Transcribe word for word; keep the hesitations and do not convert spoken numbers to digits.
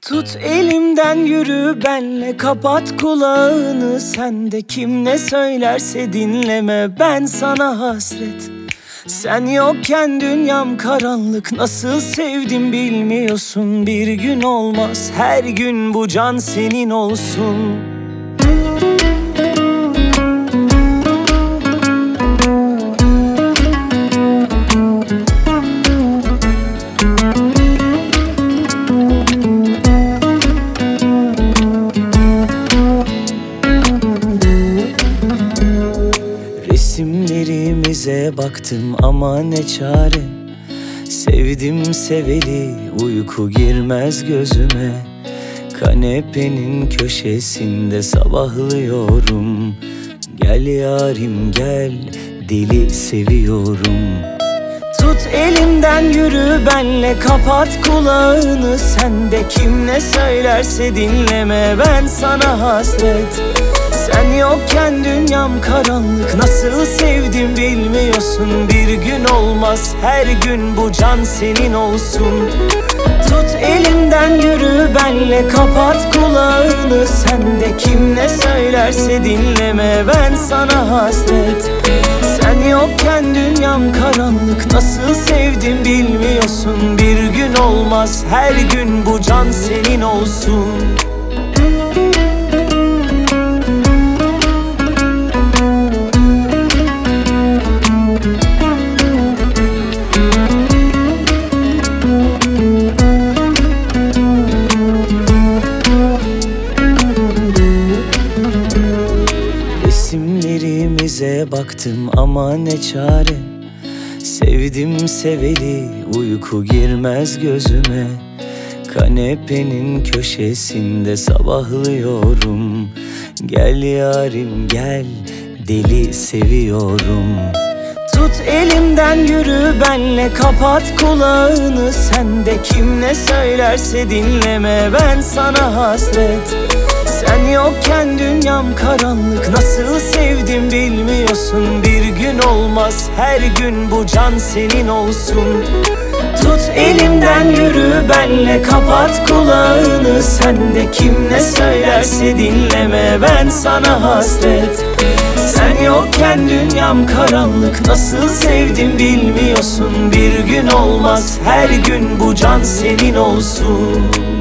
Tut elimden yürü benle, kapat kulağını. Sen de kim ne söylerse dinleme, ben sana hasret. Sen yokken dünyam karanlık, nasıl sevdim bilmiyorsun. Bir gün olmaz her gün bu can senin olsun. Resimlerimize baktım ama ne çare. Sevdim seveli, uyku girmez gözüme. Kanepenin köşesinde sabahlıyorum. Gel yarim gel, deli seviyorum. Tut elimden yürü benle, kapat kulağını. Sen de kim ne söylerse dinleme, ben sana hasret. Sen yokken dünyam karanlık, nasıl sevdim bilmiyorsun. Bir gün olmaz her gün bu can senin olsun. Tut elimden yürü benle, kapat kulağını. Sen de kim ne söylerse dinleme, ben sana hasret. Sen yokken dünyam karanlık, nasıl sevdim bilmiyorsun. Bir gün olmaz her gün bu can senin olsun. Resimlerimize baktım ama ne çare. Sevdim seveli, uyku girmez gözüme. Kanepenin köşesinde sabahlıyorum. Gel yarim gel, deli seviyorum. Tut elimden yürü benle, kapat kulağını. Sen de kim ne söylerse dinleme, ben sana hasret. Sen yokken dünyam karanlık, nasıl sevdim bilmiyorsun. Bir gün olmaz her gün bu can senin olsun. Tut elimden yürü benle, kapat kulağını. Sen de kim ne söylerse dinleme, ben sana hasret. Sen yokken dünyam karanlık, nasıl sevdim bilmiyorsun. Bir gün olmaz her gün bu can senin olsun.